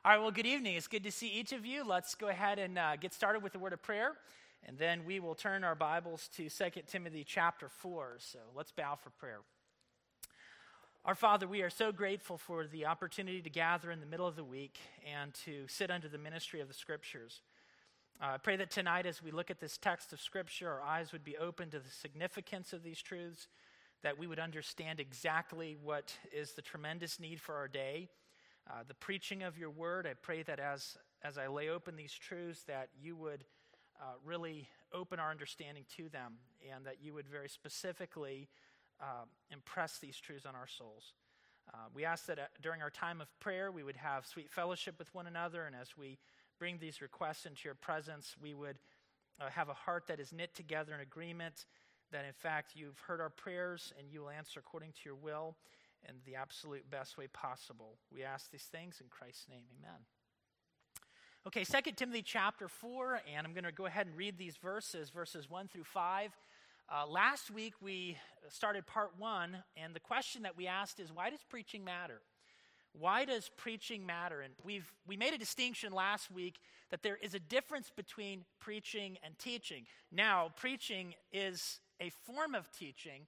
All right, well, good evening. It's good to see each of you. Let's go ahead and get started with the word of prayer, and then we will turn our Bibles to 2 Timothy chapter 4. So let's bow for prayer. Our Father, we are so grateful for the opportunity to gather in the middle of the week and to sit under the ministry of the Scriptures. I pray that tonight as we look at this text of Scripture, our eyes would be open to the significance of these truths, that we would understand exactly what is the tremendous need for our day. The preaching of your word, I pray that as I lay open these truths, that you would really open our understanding to them, and that you would very specifically impress these truths on our souls. We ask that during our time of prayer, we would have sweet fellowship with one another, and as we bring these requests into your presence, we would have a heart that is knit together in agreement, that in fact you've heard our prayers and you will answer according to your will in the absolute best way possible. We ask these things in Christ's name, amen. Okay, 2 Timothy chapter 4, and I'm going to go ahead and read these verses 1 through 5. Last week we started part 1, and the question that we asked is, why does preaching matter? Why does preaching matter? And we made a distinction last week that there is a difference between preaching and teaching. Now, preaching is a form of teaching.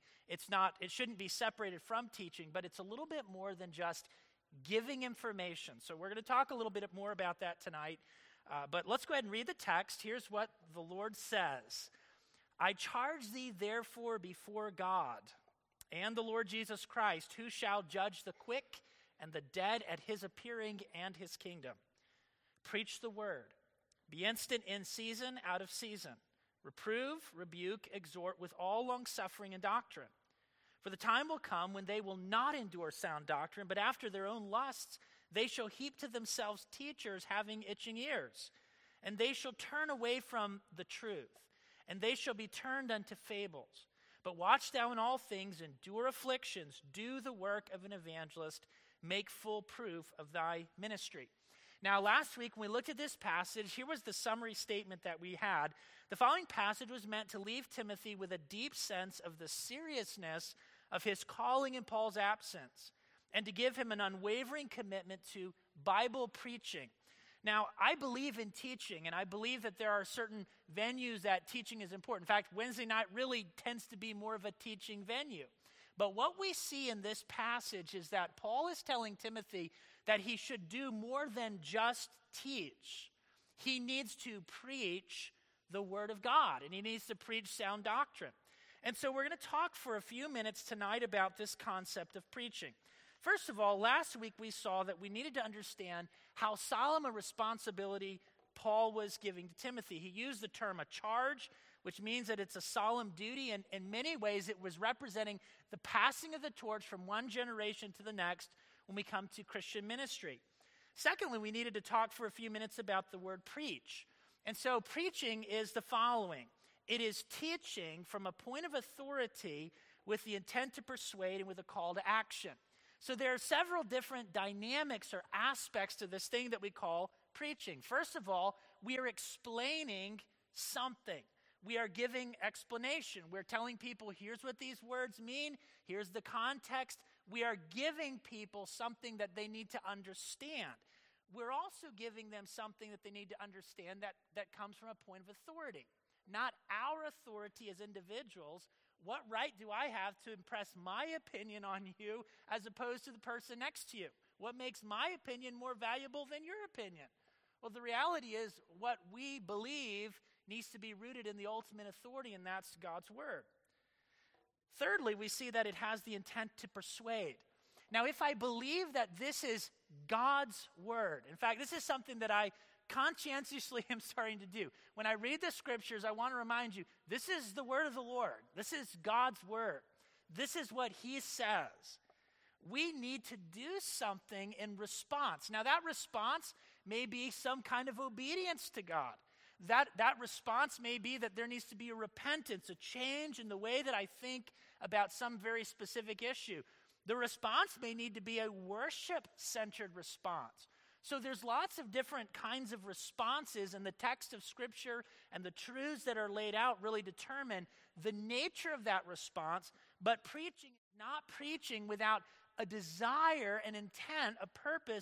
It shouldn't be separated from teaching, but it's a little bit more than just giving information. So we're going to talk a little bit more about that tonight. But let's go ahead and read the text. Here's what the Lord says. I charge thee therefore before God and the Lord Jesus Christ, who shall judge the quick and the dead at his appearing and his kingdom. Preach the word. Be instant in season, out of season. Reprove, rebuke, exhort with all longsuffering and doctrine. For the time will come when they will not endure sound doctrine, but after their own lusts they shall heap to themselves teachers having itching ears. And they shall turn away from the truth, and they shall be turned unto fables. But watch thou in all things, endure afflictions, do the work of an evangelist, make full proof of thy ministry. Now, last week when we looked at this passage, here was the summary statement that we had. The following passage was meant to leave Timothy with a deep sense of the seriousness of his calling in Paul's absence, and to give him an unwavering commitment to Bible preaching. Now, I believe in teaching, and I believe that there are certain venues that teaching is important. In fact, Wednesday night really tends to be more of a teaching venue. But what we see in this passage is that Paul is telling Timothy that he should do more than just teach. He needs to preach the word of God, and he needs to preach sound doctrine. And so we're going to talk for a few minutes tonight about this concept of preaching. First of all, last week we saw that we needed to understand how solemn a responsibility Paul was giving to Timothy. He used the term a charge, which means that it's a solemn duty, and in many ways it was representing the passing of the torch from one generation to the next when we come to Christian ministry. Secondly, we needed to talk for a few minutes about the word preach. And so preaching is the following. It is teaching from a point of authority with the intent to persuade and with a call to action. So there are several different dynamics or aspects to this thing that we call preaching. First of all, we are explaining something. We are giving explanation. We're telling people, here's what these words mean. Here's the context. We are giving people something that they need to understand. We're also giving them something that they need to understand that comes from a point of authority. Not our authority as individuals. What right do I have to impress my opinion on you as opposed to the person next to you? What makes my opinion more valuable than your opinion? Well, the reality is what we believe needs to be rooted in the ultimate authority, and that's God's word. Thirdly, we see that it has the intent to persuade. Now, if I believe that this is God's word, in fact, this is something that I conscientiously am starting to do. When I read the scriptures, I want to remind you, this is the word of the Lord. This is God's word. This is what he says. We need to do something in response. Now, that response may be some kind of obedience to God. That response may be that there needs to be a repentance, a change in the way that I think about some very specific issue. The response may need to be a worship-centered response. So there's lots of different kinds of responses, and the text of Scripture and the truths that are laid out really determine the nature of that response. But preaching is not preaching without a desire, an intent, a purpose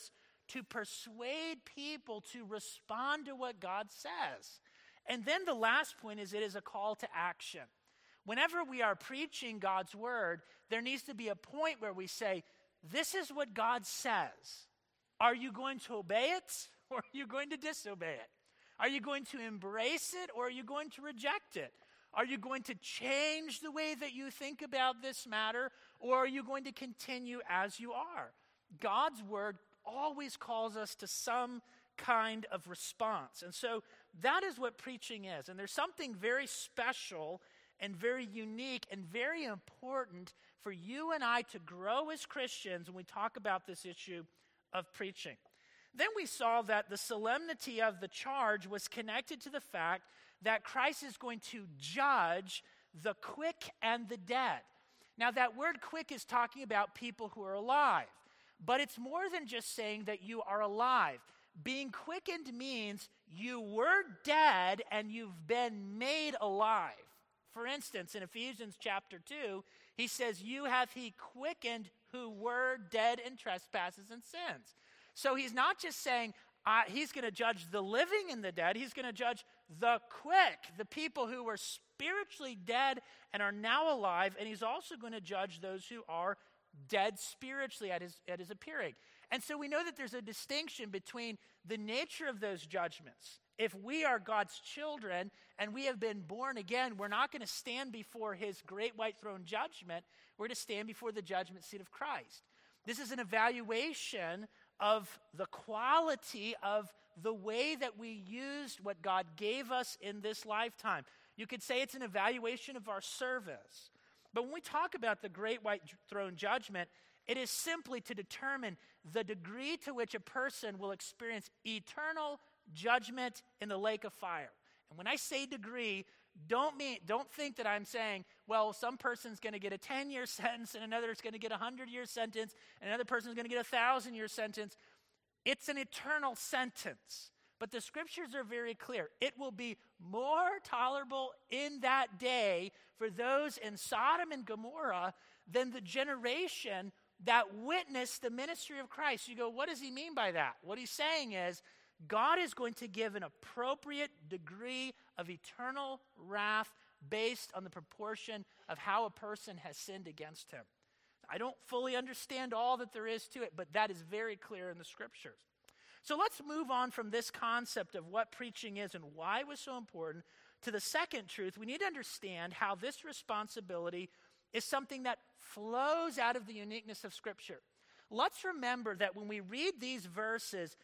to persuade people to respond to what God says. And then the last point is it is a call to action. Whenever we are preaching God's word, there needs to be a point where we say, this is what God says. Are you going to obey it, or are you going to disobey it? Are you going to embrace it, or are you going to reject it? Are you going to change the way that you think about this matter, or are you going to continue as you are? God's word always calls us to some kind of response. And so that is what preaching is. And there's something very special and very unique and very important for you and I to grow as Christians when we talk about this issue of preaching. Then we saw that the solemnity of the charge was connected to the fact that Christ is going to judge the quick and the dead. Now, that word quick is talking about people who are alive, but it's more than just saying that you are alive. Being quickened means you were dead and you've been made alive. For instance, in Ephesians chapter 2, he says, you have he quickened who were dead in trespasses and sins. So he's not just saying he's going to judge the living and the dead. He's going to judge the quick, the people who were spiritually dead and are now alive. And he's also going to judge those who are dead spiritually at his appearing. And so we know that there's a distinction between the nature of those judgments. If we are God's children and we have been born again, we're not going to stand before his great white throne judgment. We're going to stand before the judgment seat of Christ. This is an evaluation of the quality of the way that we used what God gave us in this lifetime. You could say it's an evaluation of our service. But when we talk about the great white throne judgment, it is simply to determine the degree to which a person will experience eternal judgment in the lake of fire. And when I say degree, don't think that I'm saying, well, some person's going to get a 10-year sentence and another is going to get a 100-year sentence and another person's going to get a 1,000-year sentence. It's an eternal sentence. But the scriptures are very clear. It will be more tolerable in that day for those in Sodom and Gomorrah than the generation that witnessed the ministry of Christ. You go, what does he mean by that? What he's saying is, God is going to give an appropriate degree of eternal wrath based on the proportion of how a person has sinned against him. I don't fully understand all that there is to it, but that is very clear in the scriptures. So let's move on from this concept of what preaching is and why it was so important to the second truth. We need to understand how this responsibility is something that flows out of the uniqueness of Scripture. Let's remember that when we read these verses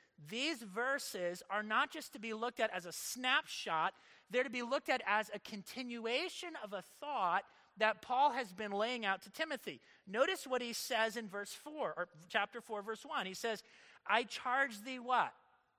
are not just to be looked at as a snapshot, they're to be looked at as a continuation of a thought that Paul has been laying out to Timothy. Notice what he says in verse 4, or chapter 4, verse 1. He says, I charge thee what?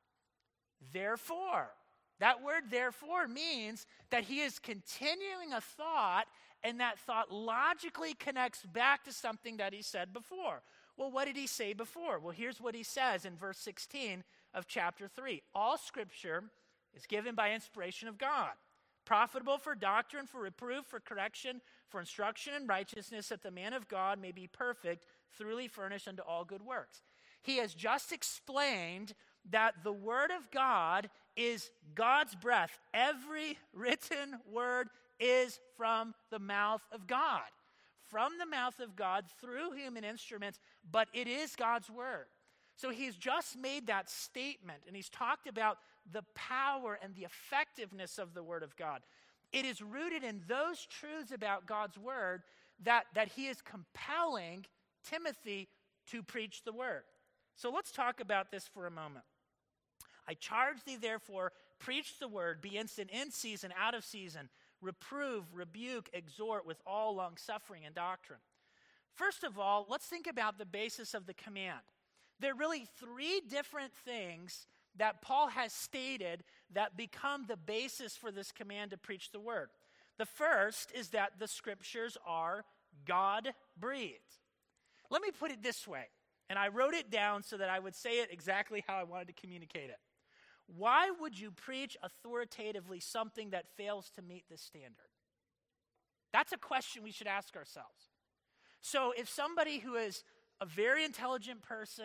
Therefore. That word therefore means that he is continuing a thought, and that thought logically connects back to something that he said before. Well, what did he say before? Well, here's what he says in verse 16 of chapter 3. All scripture is given by inspiration of God, profitable for doctrine, for reproof, for correction, for instruction in righteousness, that the man of God may be perfect, thoroughly furnished unto all good works. He has just explained that the word of God is God's breath. Every written word is from the mouth of God. From the mouth of God through human instruments, but it is God's word. So he's just made that statement, and he's talked about the power and the effectiveness of the word of God. It is rooted in those truths about God's word that he is compelling Timothy to preach the word. So let's talk about this for a moment. I charge thee therefore, preach the word, be instant in season, out of season, reprove, rebuke, exhort with all long-suffering and doctrine. First of all, let's think about the basis of the command. There are really three different things that Paul has stated that become the basis for this command to preach the word. The first is that the scriptures are God-breathed. Let me put it this way, and I wrote it down so that I would say it exactly how I wanted to communicate it. Why would you preach authoritatively something that fails to meet this standard? That's a question we should ask ourselves. So if somebody who is a very intelligent person,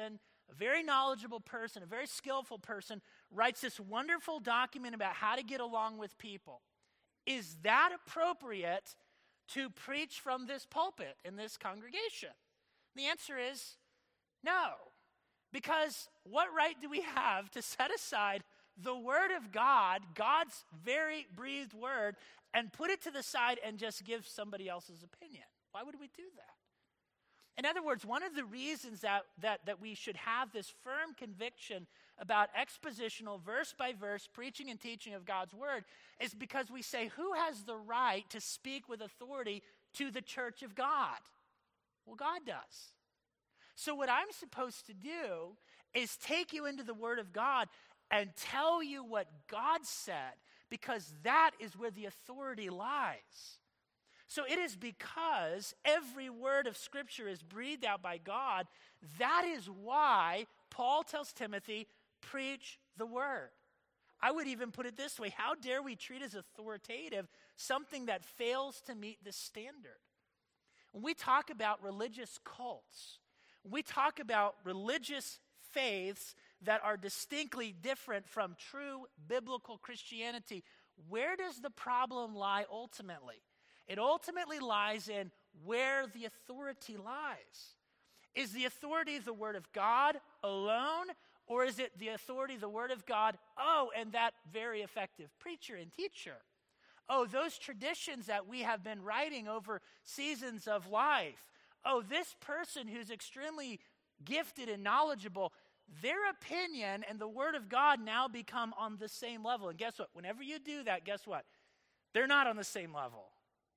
a very knowledgeable person, a very skillful person, writes this wonderful document about how to get along with people. Is that appropriate to preach from this pulpit in this congregation? The answer is no. Because what right do we have to set aside the Word of God, God's very breathed Word, and put it to the side and just give somebody else's opinion? Why would we do that? In other words, one of the reasons that we should have this firm conviction about expositional, verse-by-verse preaching and teaching of God's Word is because we say, who has the right to speak with authority to the church of God? Well, God does. So what I'm supposed to do is take you into the Word of God and tell you what God said, because that is where the authority lies. So it is because every word of Scripture is breathed out by God. That is why Paul tells Timothy, preach the Word. I would even put it this way: how dare we treat as authoritative something that fails to meet this standard? When we talk about religious cults, we talk about religious faiths that are distinctly different from true biblical Christianity, where does the problem lie ultimately? It ultimately lies in where the authority lies. Is the authority the Word of God alone, or is it the authority, the Word of God, and that very effective preacher and teacher? Those traditions that we have been writing over seasons of life. This person who's extremely gifted and knowledgeable, their opinion and the Word of God now become on the same level. And guess what? Whenever you do that, guess what? They're not on the same level.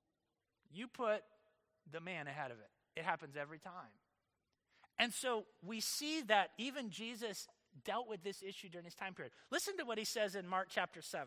You put the man ahead of it. It happens every time. And so we see that even Jesus dealt with this issue during his time period. Listen to what he says in Mark chapter 7.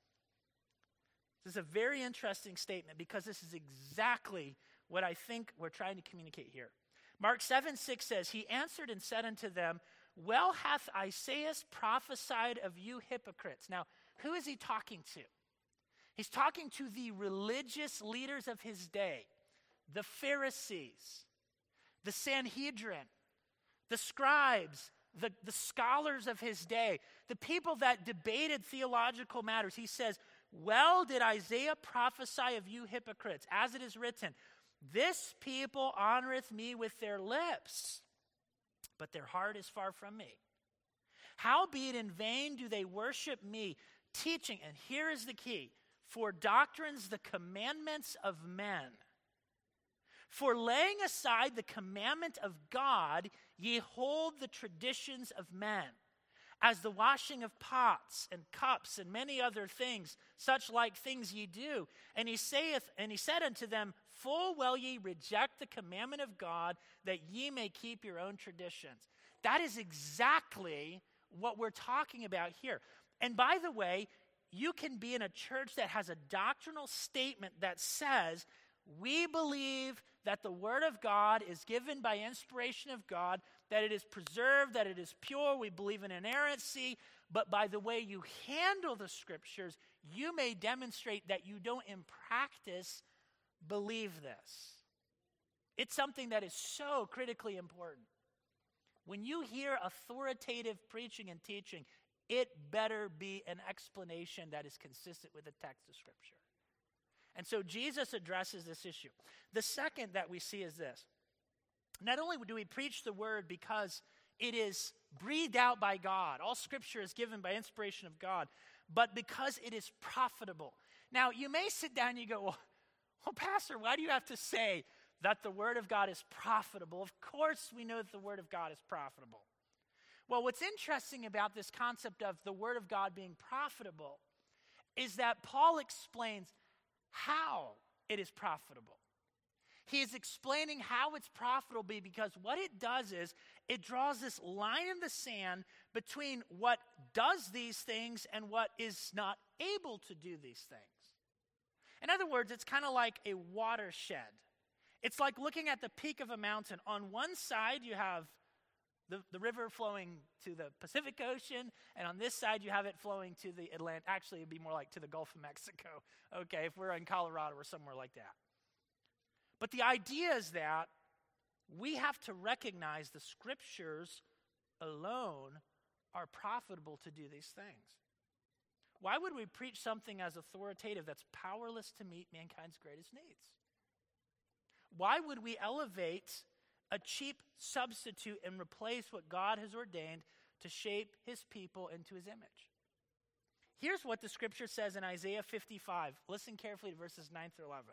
This is a very interesting statement because this is exactly what I think we're trying to communicate here. Mark 7:6 says, he answered and said unto them, well hath Isaiah prophesied of you hypocrites. Now, who is he talking to? He's talking to the religious leaders of his day, the Pharisees, the Sanhedrin, the scribes, the scholars of his day, the people that debated theological matters. He says, well did Isaiah prophesy of you hypocrites, as it is written, this people honoreth me with their lips, but their heart is far from me. Howbeit in vain do they worship me, teaching, and here is the key, for doctrines the commandments of men. For laying aside the commandment of God, ye hold the traditions of men, as the washing of pots and cups and many other things, such like things ye do. And he said unto them, full well ye reject the commandment of God, that ye may keep your own traditions. That is exactly what we're talking about here. And by the way, you can be in a church that has a doctrinal statement that says, we believe that the Word of God is given by inspiration of God, that it is preserved, that it is pure, we believe in inerrancy, but by the way you handle the Scriptures, you may demonstrate that you don't in practice believe this. It's something that is so critically important. When you hear authoritative preaching and teaching, it better be an explanation that is consistent with the text of Scripture. And so Jesus addresses this issue. The second that we see is this. Not only do we preach the Word because it is breathed out by God, all Scripture is given by inspiration of God, but because it is profitable. Now, you may sit down and you go, well, Pastor, why do you have to say that the Word of God is profitable? Of course we know that the Word of God is profitable. Well, what's interesting about this concept of the Word of God being profitable is that Paul explains how it is profitable. He is explaining how it's profitable because what it does is it draws this line in the sand between what does these things and what is not able to do these things. In other words, it's kind of like a watershed. It's like looking at the peak of a mountain. On one side, you have the river flowing to the Pacific Ocean, and on this side, you have it flowing to the Atlantic. Actually, it'd be more like to the Gulf of Mexico, okay, if we're in Colorado or somewhere like that. But the idea is that we have to recognize the Scripture's alone are profitable to do these things. Why would we preach something as authoritative that's powerless to meet mankind's greatest needs? Why would we elevate a cheap substitute and replace what God has ordained to shape his people into his image? Here's what the scripture says in Isaiah 55. Listen carefully to verses 9 through 11.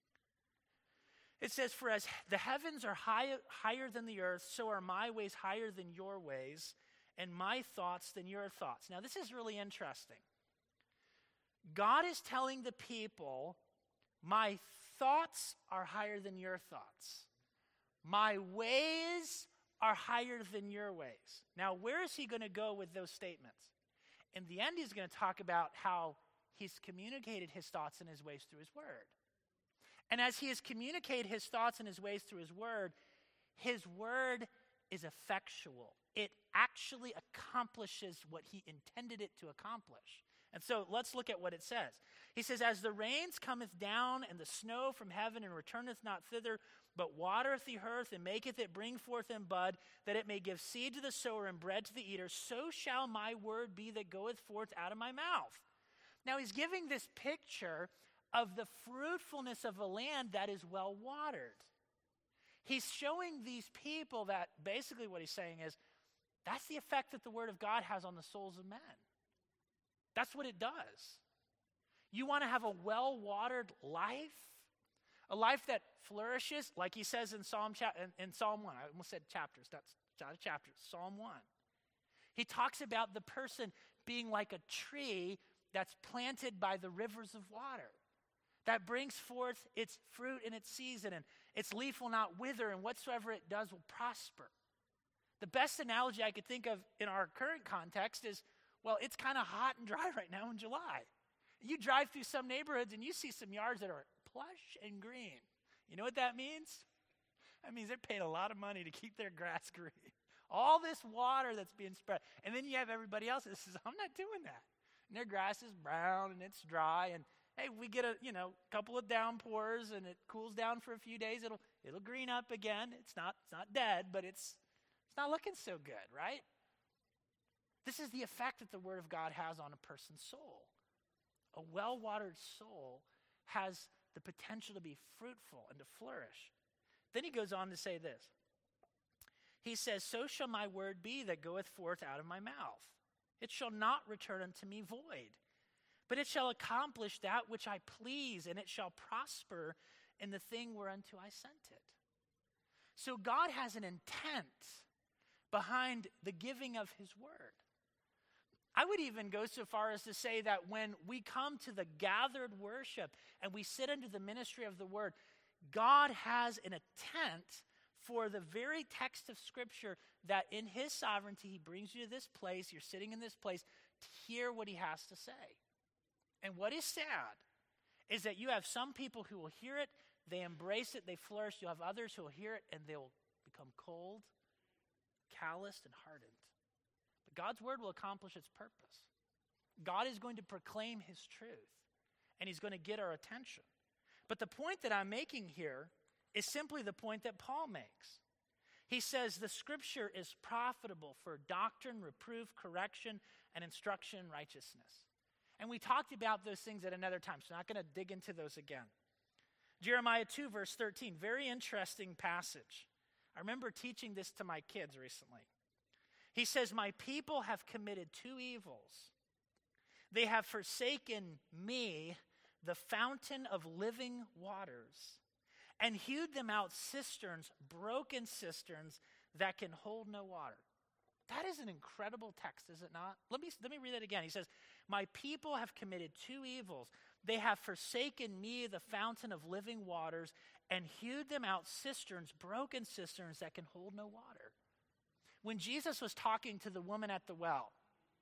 It says, "For as the heavens are higher than the earth, so are my ways higher than your ways, and my thoughts than your thoughts." Now, this is really interesting. God is telling the people, my thoughts are higher than your thoughts. My ways are higher than your ways. Now, where is he going to go with those statements? In the end, he's going to talk about how he's communicated his thoughts and his ways through his word. And as he has communicated his thoughts and his ways through his word is effectual. It actually accomplishes what he intended it to accomplish. And so let's look at what it says. He says, "As the rains cometh down and the snow from heaven and returneth not thither, but watereth the earth and maketh it bring forth in bud, that it may give seed to the sower and bread to the eater, so shall my word be that goeth forth out of my mouth." Now he's giving this picture of the fruitfulness of a land that is well watered. He's showing these people that basically what he's saying is, that's the effect that the word of God has on the souls of men. That's what it does. You want to have a well-watered life? A life that flourishes, like he says in Psalm 1. I almost said chapters. That's not a chapter. Psalm 1. He talks about the person being like a tree that's planted by the rivers of water, that brings forth its fruit in its season, and its leaf will not wither, and whatsoever it does will prosper. The best analogy I could think of in our current context is, well, it's kind of hot and dry right now in July. You drive through some neighborhoods and you see some yards that are plush and green. You know what that means? That means they're paying a lot of money to keep their grass green. All this water that's being spread. And then you have everybody else that says, I'm not doing that. And their grass is brown and it's dry. And hey, we get a couple of downpours and it cools down for a few days. It'll green up again. It's not dead, but it's not looking so good, right? This is the effect that the word of God has on a person's soul. A well-watered soul has the potential to be fruitful and to flourish. Then he goes on to say this. He says, "So shall my word be that goeth forth out of my mouth. It shall not return unto me void, but it shall accomplish that which I please, and it shall prosper in the thing whereunto I sent it." So God has an intent behind the giving of his word. I would even go so far as to say that when we come to the gathered worship and we sit under the ministry of the word, God has an intent for the very text of Scripture that in his sovereignty, he brings you to this place, you're sitting in this place to hear what he has to say. And what is sad is that you have some people who will hear it, they embrace it, they flourish. You'll have others who will hear it and they will become cold, calloused, and hardened. But God's word will accomplish its purpose. God is going to proclaim his truth, and he's going to get our attention. But the point that I'm making here is simply the point that Paul makes. He says the scripture is profitable for doctrine, reproof, correction, and instruction in righteousness. And we talked about those things at another time, so I'm not going to dig into those again. Jeremiah 2, verse 13, very interesting passage. I remember teaching this to my kids recently. He says, "My people have committed two evils. They have forsaken me, the fountain of living waters, and hewed them out cisterns, broken cisterns that can hold no water." That is an incredible text, is it not? Let me read that again. He says, "My people have committed two evils. They have forsaken me, the fountain of living waters, and hewed them out cisterns, broken cisterns that can hold no water." When Jesus was talking to the woman at the well,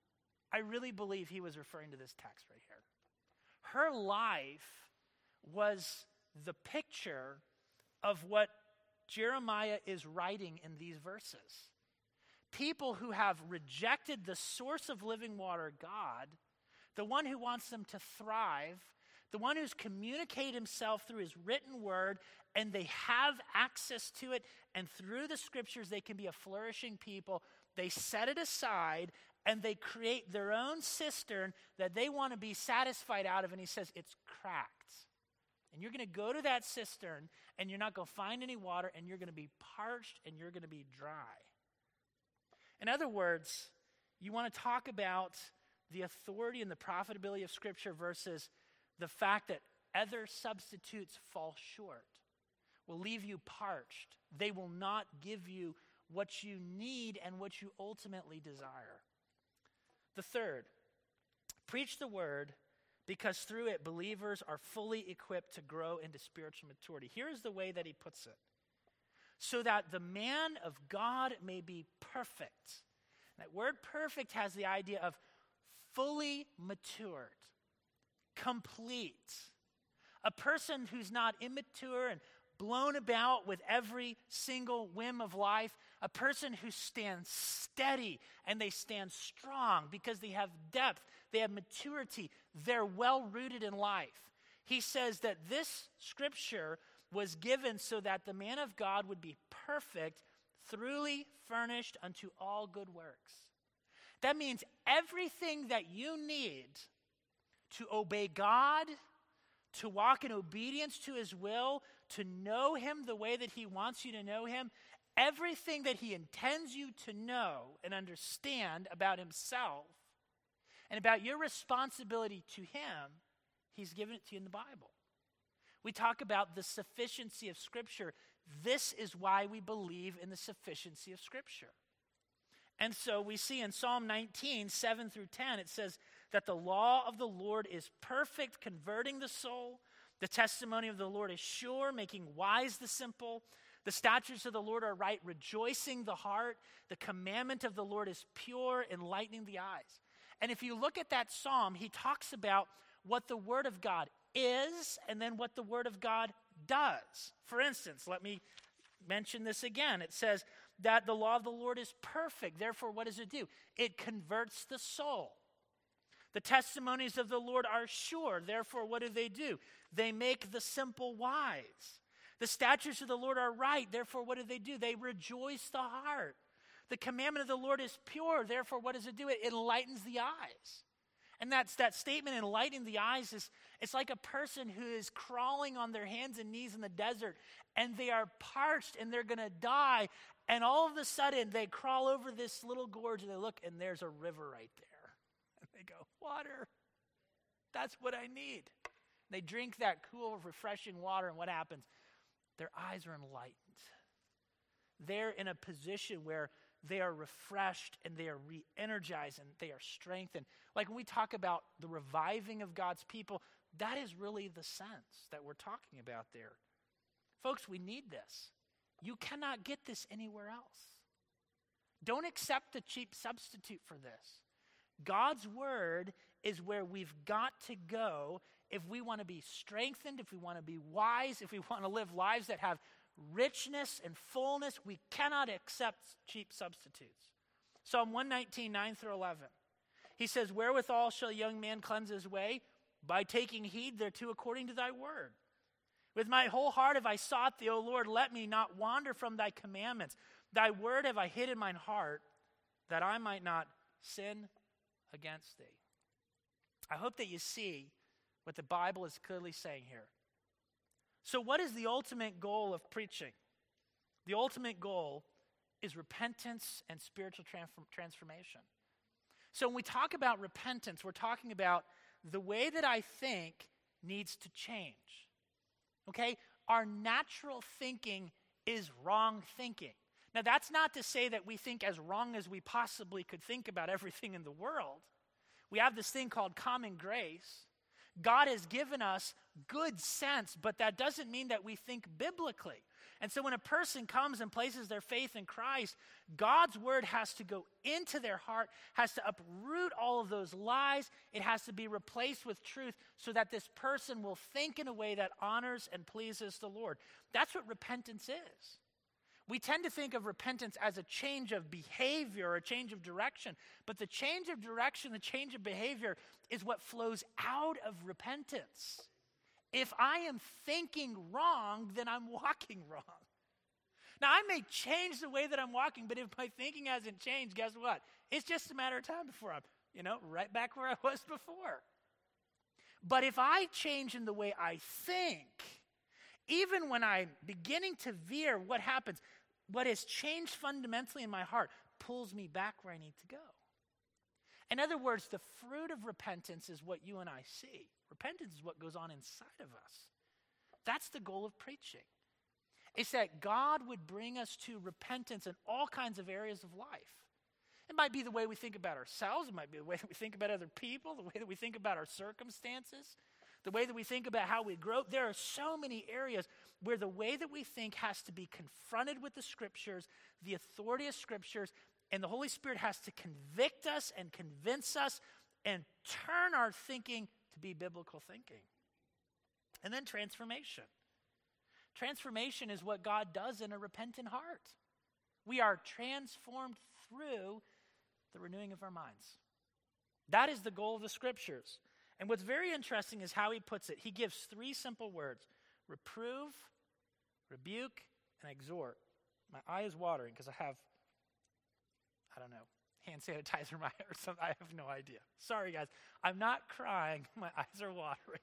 I really believe he was referring to this text right here. Her life was the picture of what Jeremiah is writing in these verses. People who have rejected the source of living water, God, the one who wants them to thrive, the one who's communicated himself through his written word, and they have access to it, and through the scriptures they can be a flourishing people. They set it aside, and they create their own cistern that they want to be satisfied out of. And he says, it's cracked. And you're going to go to that cistern, and you're not going to find any water, and you're going to be parched, and you're going to be dry. In other words, you want to talk about the authority and the profitability of Scripture versus the fact that other substitutes fall short, will leave you parched. They will not give you what you need and what you ultimately desire. The third, preach the word, because through it, believers are fully equipped to grow into spiritual maturity. Here's the way that he puts it. So that the man of God may be perfect. That word perfect has the idea of fully matured, complete. A person who's not immature and blown about with every single whim of life. A person who stands steady and they stand strong because they have depth, they have maturity, they're well rooted in life. He says that this scripture was given so that the man of God would be perfect, thoroughly furnished unto all good works. That means everything that you need to obey God, to walk in obedience to his will, to know him the way that he wants you to know him, everything that he intends you to know and understand about himself and about your responsibility to him, he's given it to you in the Bible. We talk about the sufficiency of Scripture. This is why we believe in the sufficiency of Scripture. And so we see in Psalm 19, 7 through 10, it says that the law of the Lord is perfect, converting the soul. The testimony of the Lord is sure, making wise the simple. The statutes of the Lord are right, rejoicing the heart. The commandment of the Lord is pure, enlightening the eyes. And if you look at that psalm, he talks about what the word of God is and then what the word of God does. For instance, let me mention this again. It says that the law of the Lord is perfect. Therefore, what does it do? It converts the soul. The testimonies of the Lord are sure. Therefore, what do? They make the simple wise. The statutes of the Lord are right. Therefore, what do? They rejoice the heart. The commandment of the Lord is pure. Therefore, what does it do? It enlightens the eyes. And that statement, enlightening the eyes, it's like a person who is crawling on their hands and knees in the desert, and they are parched and they're going to die. And all of a sudden, they crawl over this little gorge and they look, and there's a river right there. And they go, water. That's what I need. They drink that cool, refreshing water, and what happens? Their eyes are enlightened. They're in a position where they are refreshed and they are re-energized and they are strengthened. Like when we talk about the reviving of God's people, that is really the sense that we're talking about there. Folks, we need this. You cannot get this anywhere else. Don't accept a cheap substitute for this. God's word is where we've got to go if we want to be strengthened, if we want to be wise, if we want to live lives that have richness and fullness. We cannot accept cheap substitutes. Psalm 119, 9 through 11. He says, wherewithal shall a young man cleanse his way? By taking heed thereto according to thy word. With my whole heart have I sought thee, O Lord, let me not wander from thy commandments. Thy word have I hid in mine heart, that I might not sin against thee. I hope that you see what the Bible is clearly saying here. So what is the ultimate goal of preaching? The ultimate goal is repentance and spiritual transformation. So when we talk about repentance, we're talking about the way that I think needs to change. Okay? Our natural thinking is wrong thinking. Now, that's not to say that we think as wrong as we possibly could think about everything in the world. We have this thing called common grace. God has given us good sense, but that doesn't mean that we think biblically. And so when a person comes and places their faith in Christ, God's word has to go into their heart, has to uproot all of those lies. It has to be replaced with truth so that this person will think in a way that honors and pleases the Lord. That's what repentance is. We tend to think of repentance as a change of behavior or a change of direction. But the change of direction, the change of behavior is what flows out of repentance. If I am thinking wrong, then I'm walking wrong. Now, I may change the way that I'm walking, but if my thinking hasn't changed, guess what? It's just a matter of time before I'm, right back where I was before. But if I change in the way I think, even when I'm beginning to veer, what happens? What has changed fundamentally in my heart pulls me back where I need to go. In other words, the fruit of repentance is what you and I see. Repentance is what goes on inside of us. That's the goal of preaching. It's that God would bring us to repentance in all kinds of areas of life. It might be the way we think about ourselves. It might be the way that we think about other people, the way that we think about our circumstances, the way that we think about how we grow. There are so many areas where the way that we think has to be confronted with the Scriptures, the authority of Scriptures, and the Holy Spirit has to convict us and convince us and turn our thinking to be biblical thinking. And then transformation. Transformation is what God does in a repentant heart. We are transformed through the renewing of our minds. That is the goal of the Scriptures. And what's very interesting is how he puts it. He gives three simple words: reprove, rebuke, and exhort. My eye is watering because I have, hand sanitizer in my eye or something. I have no idea. Sorry, guys. I'm not crying. My eyes are watering.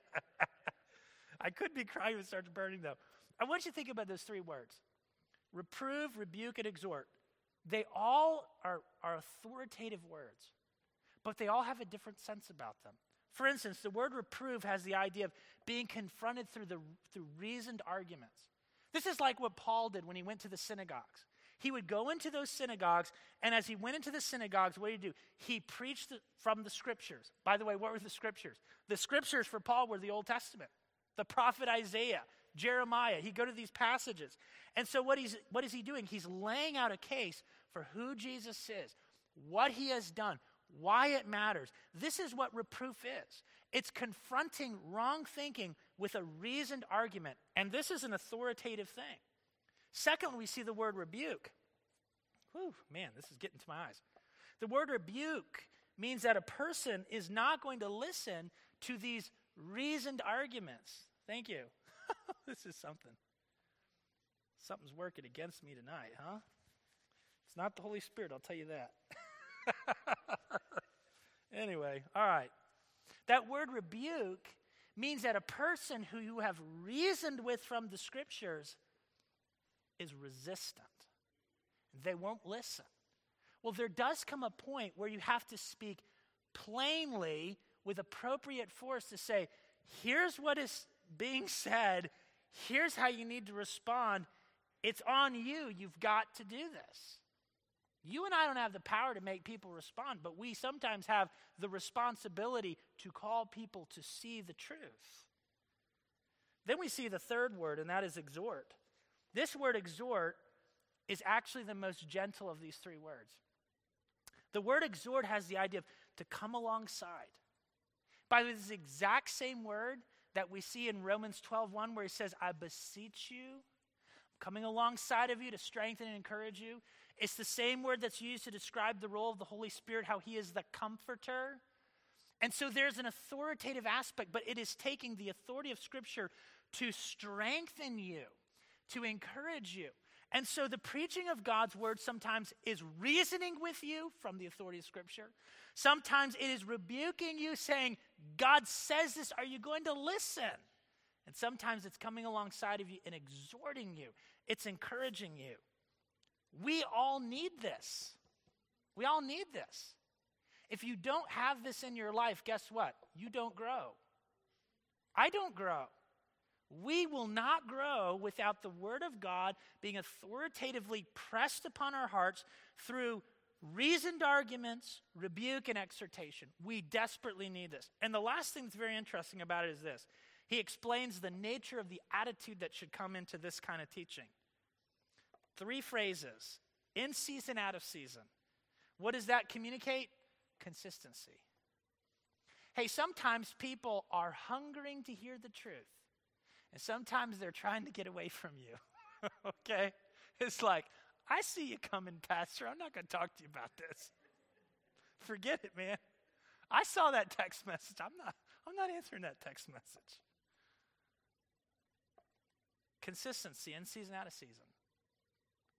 I could be crying if it starts burning, though. I want you to think about those three words: reprove, rebuke, and exhort. They all are authoritative words, but they all have a different sense about them. For instance, the word reprove has the idea of being confronted through reasoned arguments. This is like what Paul did when he went to the synagogues. He would go into those synagogues, and as he went into the synagogues, what did he do? He preached from the Scriptures. By the way, what were the Scriptures? The Scriptures for Paul were the Old Testament, the prophet Isaiah, Jeremiah. He'd go to these passages. And so what is he doing? He's laying out a case for who Jesus is, what he has done, why it matters. This is what reproof is. It's confronting wrong thinking with a reasoned argument. And this is an authoritative thing. Second, we see the word rebuke. Whew, man, this is getting to my eyes. The word rebuke means that a person is not going to listen to these reasoned arguments. Thank you. This is something. Something's working against me tonight, huh? It's not the Holy Spirit, I'll tell you that. Anyway, all right. That word rebuke means that a person who you have reasoned with from the Scriptures is resistant. They won't listen. Well, there does come a point where you have to speak plainly with appropriate force to say, here's what is being said, here's how you need to respond. It's on you. You've got to do this. You and I don't have the power to make people respond, but we sometimes have the responsibility to call people to see the truth. Then we see the third word, and that is exhort. This word exhort is actually the most gentle of these three words. The word exhort has the idea of to come alongside. By the way, this is the exact same word that we see in Romans 12:1, where he says, I beseech you, coming alongside of you to strengthen and encourage you. It's the same word that's used to describe the role of the Holy Spirit, how he is the comforter. And so there's an authoritative aspect, but it is taking the authority of Scripture to strengthen you, to encourage you. And so the preaching of God's word sometimes is reasoning with you from the authority of Scripture. Sometimes it is rebuking you, saying, God says this, are you going to listen? And sometimes it's coming alongside of you and exhorting you. It's encouraging you. We all need this. We all need this. If you don't have this in your life, guess what? You don't grow. I don't grow. We will not grow without the Word of God being authoritatively pressed upon our hearts through reasoned arguments, rebuke, and exhortation. We desperately need this. And the last thing that's very interesting about it is this. He explains the nature of the attitude that should come into this kind of teaching. 3 phrases: in season, out of season. What does that communicate? Consistency. Hey, sometimes people are hungering to hear the truth. And sometimes they're trying to get away from you. Okay? It's like, I see you coming, Pastor. I'm not going to talk to you about this. Forget it, man. I saw that text message. I'm not answering that text message. Consistency, in season, out of season.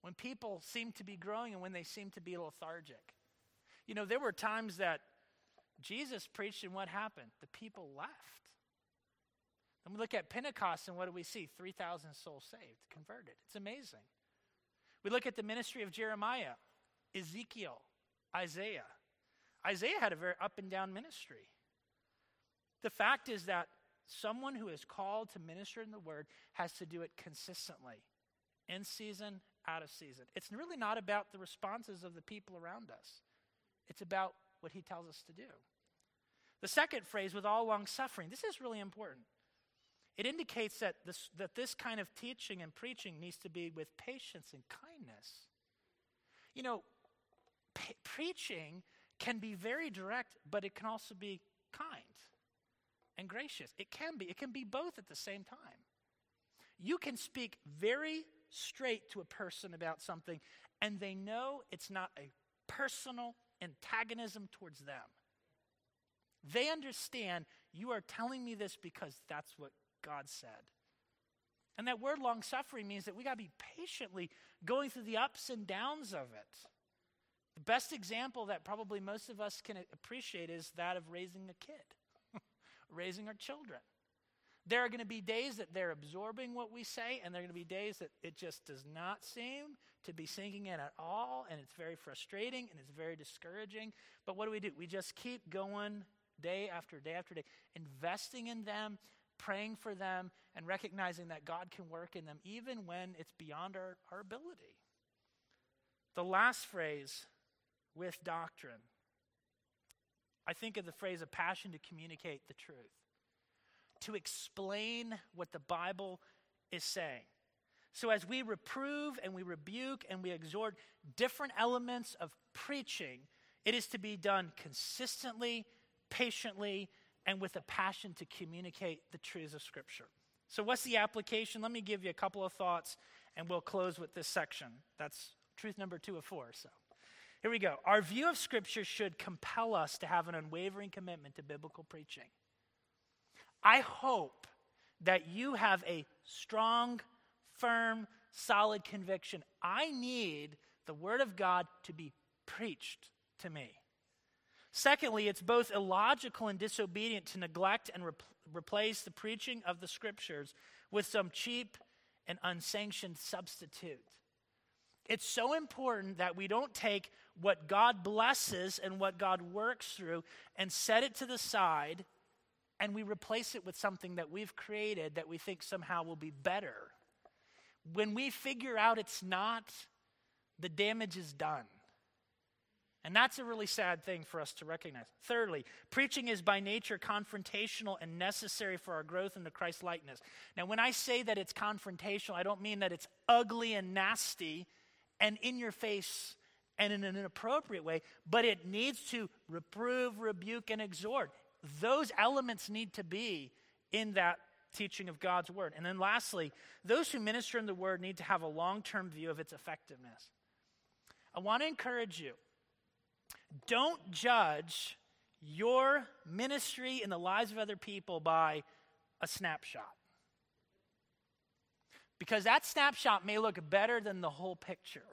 when people seem to be growing and when they seem to be lethargic. You know, there were times that Jesus preached and what happened? The people left. And we look at Pentecost and what do we see? 3,000 souls saved, converted. It's amazing. We look at the ministry of Jeremiah, Ezekiel, Isaiah. Isaiah had a very up and down ministry. The fact is that someone who is called to minister in the word has to do it consistently, in season, out of season. It's really not about the responses of the people around us. It's about what he tells us to do. The second phrase, with all long suffering, this is really important. It indicates that this kind of teaching and preaching needs to be with patience and kindness. You know, preaching can be very direct, but it can also be kind and gracious. It can be both at the same time. You can speak very straight to a person about something, and they know it's not a personal antagonism towards them. They understand you are telling me this because that's what God said. And that word long suffering means that we got to be patiently going through the ups and downs of it. The best example that probably most of us can appreciate is that of raising a kid, raising our children. There are going to be days that they're absorbing what we say, and there are going to be days that it just does not seem to be sinking in at all, and it's very frustrating, and it's very discouraging. But what do? We just keep going day after day after day, investing in them, praying for them, and recognizing that God can work in them even when it's beyond our ability. The last phrase, with doctrine. I think of the phrase, a passion to communicate the truth, to explain what the Bible is saying. So as we reprove and we rebuke and we exhort different elements of preaching, it is to be done consistently, patiently, and with a passion to communicate the truths of Scripture. So what's the application? Let me give you a couple of thoughts, and we'll close with this section. That's truth number 2 of 4. So here we go. Our view of Scripture should compel us to have an unwavering commitment to biblical preaching. I hope that you have a strong, firm, solid conviction. I need the Word of God to be preached to me. Secondly, it's both illogical and disobedient to neglect and replace the preaching of the Scriptures with some cheap and unsanctioned substitute. It's so important that we don't take what God blesses and what God works through and set it to the side, and we replace it with something that we've created that we think somehow will be better. When we figure out it's not, the damage is done. And that's a really sad thing for us to recognize. Thirdly, preaching is by nature confrontational and necessary for our growth into Christ likeness. Now, when I say that it's confrontational, I don't mean that it's ugly and nasty and in your face and in an inappropriate way, but it needs to reprove, rebuke, and exhort. Those elements need to be in that teaching of God's word. And then lastly, those who minister in the word need to have a long-term view of its effectiveness. I want to encourage you, don't judge your ministry in the lives of other people by a snapshot. Because that snapshot may look better than the whole picture.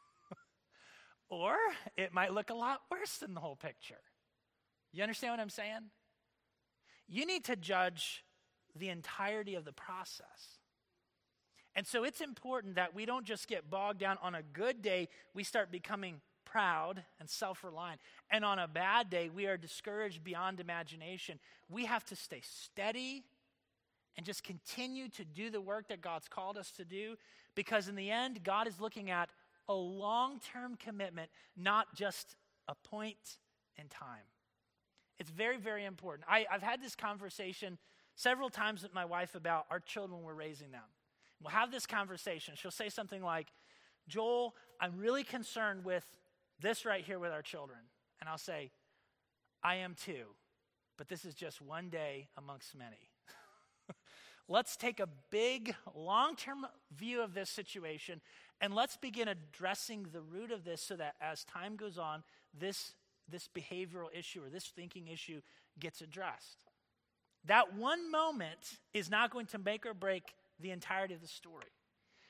Or it might look a lot worse than the whole picture. You understand what I'm saying? You need to judge the entirety of the process. And so it's important that we don't just get bogged down. On a good day, we start becoming proud and self-reliant. And on a bad day, we are discouraged beyond imagination. We have to stay steady and just continue to do the work that God's called us to do, because in the end, God is looking at a long-term commitment, not just a point in time. It's very, very important. I've had this conversation several times with my wife about our children when we're raising them. We'll have this conversation. She'll say something like, Joel, I'm really concerned with this right here with our children. And I'll say, I am too, but this is just one day amongst many. Let's take a big, long-term view of this situation, and let's begin addressing the root of this so that as time goes on, this behavioral issue or this thinking issue gets addressed. That one moment is not going to make or break the entirety of the story.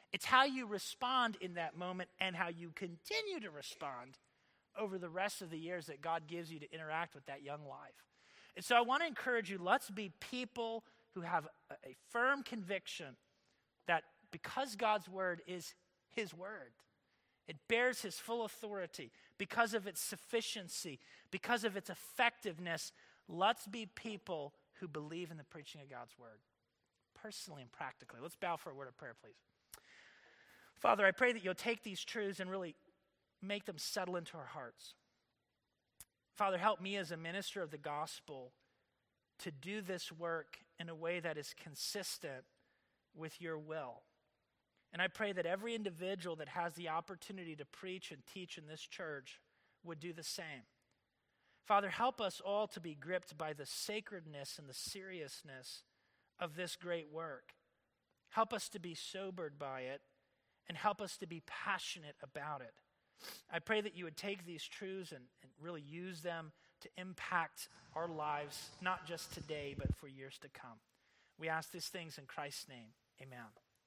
It's how you respond in that moment and how you continue to respond over the rest of the years that God gives you to interact with that young life. And so I want to encourage you, let's be people who have a firm conviction that because God's word is his word, it bears his full authority because of its sufficiency, because of its effectiveness. Let's be people who believe in the preaching of God's word, personally and practically. Let's bow for a word of prayer, please. Father, I pray that you'll take these truths and really make them settle into our hearts. Father, help me as a minister of the gospel to do this work in a way that is consistent with your will. And I pray that every individual that has the opportunity to preach and teach in this church would do the same. Father, help us all to be gripped by the sacredness and the seriousness of this great work. Help us to be sobered by it, and help us to be passionate about it. I pray that you would take these truths and really use them to impact our lives, not just today, but for years to come. We ask these things in Christ's name. Amen.